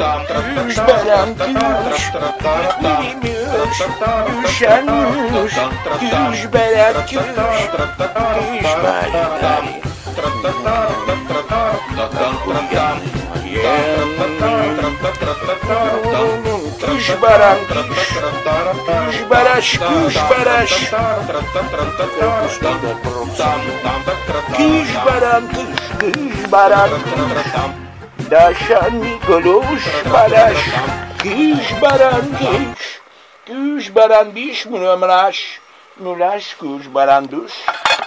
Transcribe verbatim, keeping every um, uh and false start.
Güş beren güş, bilmiyoruz, üşenmiyoruz. Güş beren güş, güş beren Güş beren güş, güş bereş, güş bereş. Güş beren güş, güş beren güş. Daşan Nikoloş Baraş, Güş Baran Güş, Güş Baran Biş Münömraş, Mülaş Güş Baran Düş.